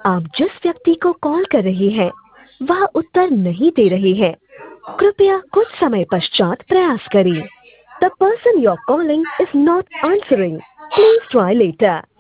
आप जिस व्यक्ति को कॉल कर रहे हैं वह उत्तर नहीं दे रहे हैं। कृपया कुछ समय पश्चात प्रयास करें। The person you are calling is not answering. Please try letter.